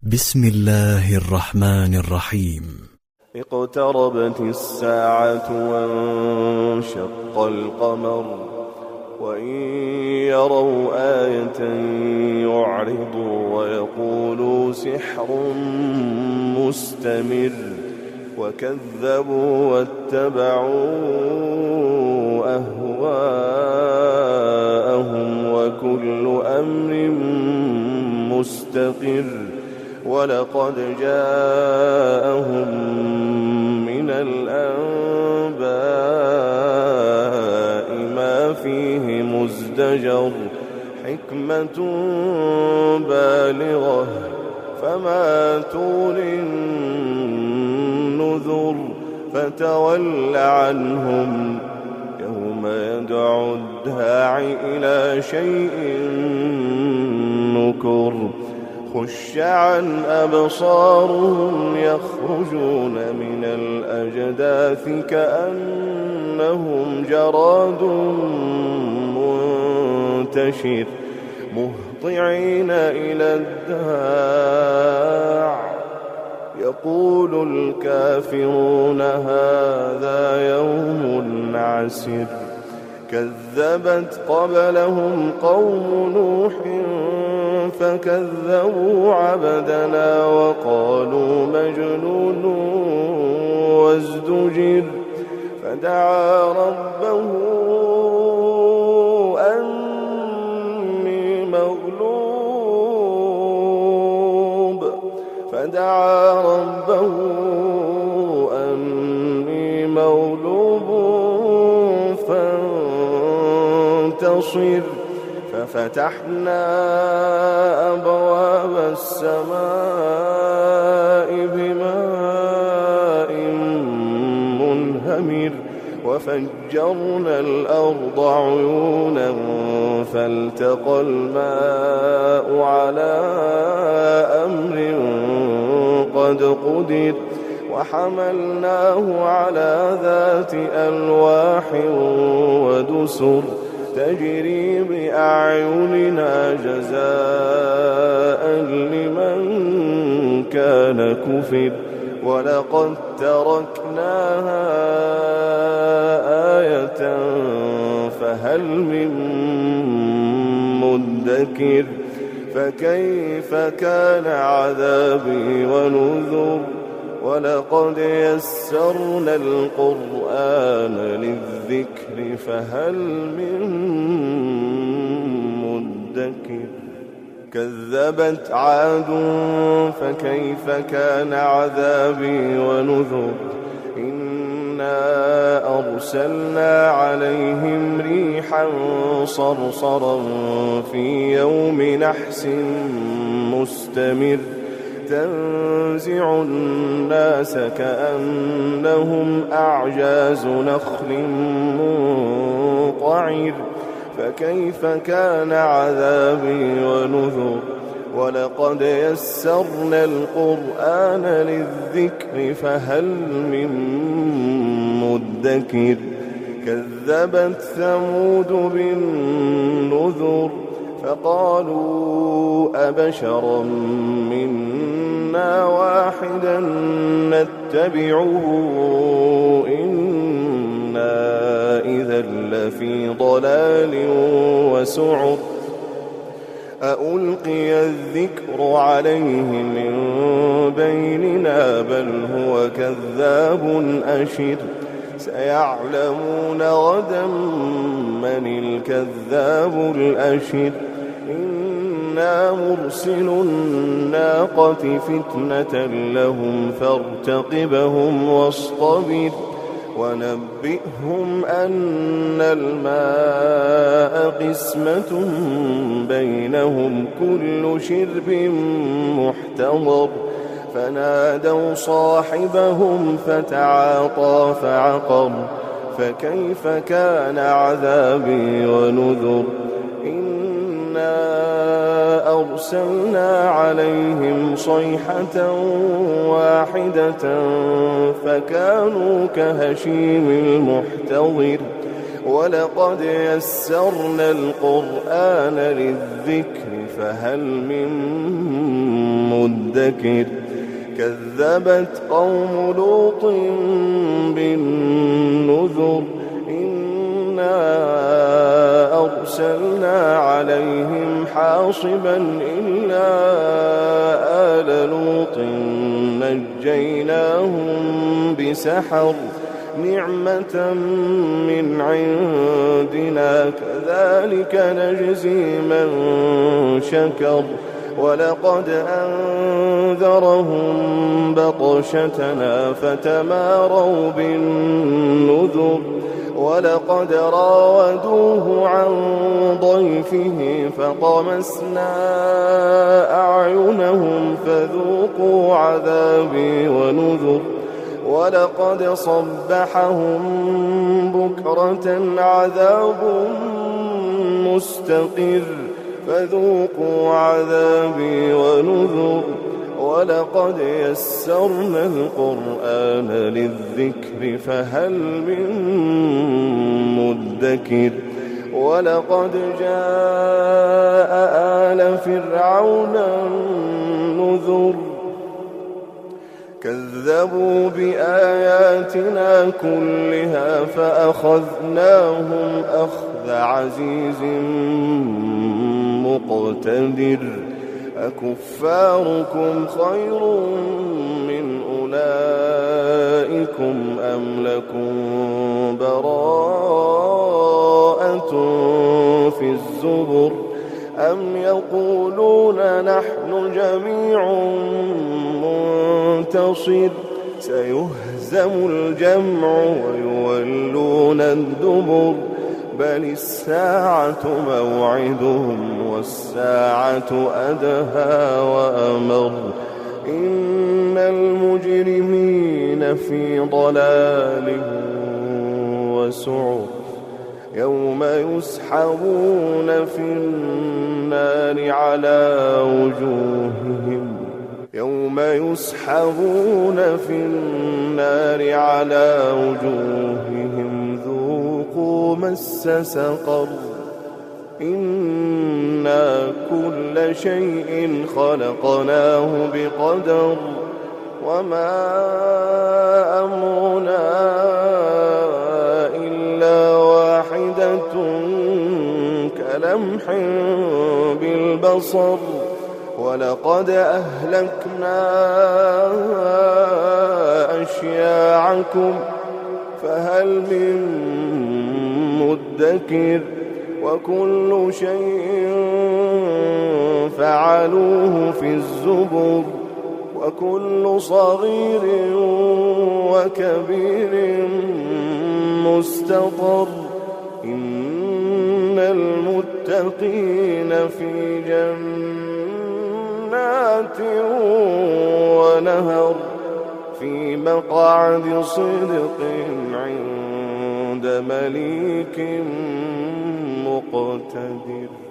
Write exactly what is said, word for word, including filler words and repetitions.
بسم الله الرحمن الرحيم. اقتربت الساعة وانشق القمر وإن يروا آية يعرضوا ويقولوا سحر مستمر وكذبوا واتبعوا أهواءهم وكل أمر مستقر ولقد جاءهم من الأنباء ما فيه مزدجر حكمة بالغة فما تغني النذر فتول عنهم يوم يدعو الداعي إلى شيء نكر خش عن أبصارهم يخرجون من الأجداث كأنهم جراد منتشر مهطعين إلى الداع يقول الكافرون هذا يوم عسر كذبت قبلهم قوم نوح فكذبوا عبدنا وقالوا مجنون وازدجر فدعا ربه أني مغلوب فدعا ربه أني مغلوب فانتصر ففتحنا أبواب السماء بماء منهمر وفجرنا الأرض عيونا فالتقى الماء على أمر قد قدر وحملناه على ذات ألواح ودسر تجري بأعيننا جزاء لمن كان كفر ولقد تركناها آية فهل من مدكر فكيف كان عذابي ونذر ولقد يسرنا القرآن للذكر فهل من مدكر كذبت عاد فكيف كان عذابي ونذر إنا أرسلنا عليهم ريحا صرصرا في يوم نحس مستمر تنزع الناس كأنهم أعجاز نخل منقعر فكيف كان عذابي ونذر ولقد يسرنا القرآن للذكر فهل من مدكر كذبت ثمود بالنذر فقالوا أبشرا منا واحدا نتبعه إنا إذا لفي ضلال وسعر أألقي الذكر عليه من بيننا بل هو كذاب أشر سيعلمون غدا من الكذاب الأشر إنا مرسل الناقة فتنة لهم فارتقبهم واصطبر ونبئهم أن الماء قسمة بينهم كل شرب محتضر فنادوا صاحبهم فتعاطى فعقر فكيف كان عذابي ونذر إنا أرسلنا عليهم صيحة واحدة فكانوا كهشيم المحتضر ولقد يسرنا القرآن للذكر فهل من مدكر كذبت قوم لوط بالنذر إنا أرسلنا عليهم حاصبا إلا آل لوط نجيناهم بسحر نعمة من عندنا كذلك نجزي من شكر ولقد أنذرهم بطشتنا فتماروا بالنذر ولقد راودوه عن ضيفه فطمسنا أعينهم فذوقوا عذابي ونذر ولقد صبحهم بكرة عذاب مستقر فذوقوا عذابي ونذر ولقد يسرنا القرآن للذكر فهل من مدكر ولقد جاء آل فرعون النذر كذبوا بآياتنا كلها فأخذناهم أخذ عزيز مقتدر أكفاركم خير من أولئكم أم لكم براءة في الزبر أم يقولون نحن جميع منتصر سيهزم الجمع ويولون الدبر بل الساعة موعدهم والساعة أدهى وأمر إن المجرمين في ضلال وسعر يوم يسحبون في النار على وجوههم يوم يسحبون في النار على وجوههم ذوقوا مس سقر إنا كل شيء خلقناه بقدر وما أمرنا إلا واحدة كلمح بالبصر ولقد أهلكنا أشياعكم فهل من مدكر وكل شيء فعلوه في الزبر وكل صغير وكبير مستطر إن المتقين في جنات ونهر في مقعد صدق عند مليك مقتدر.